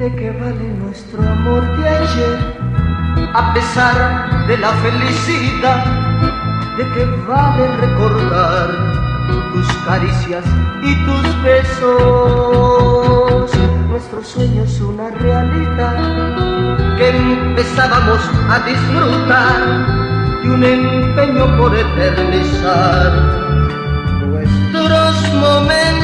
¿De qué vale nuestro amor de ayer? A pesar de la felicidad, ¿de qué vale recordar tus caricias y tus besos? Nuestro sueño es una realidad que empezábamos a disfrutar de un empeño por eternizar nuestros momentos.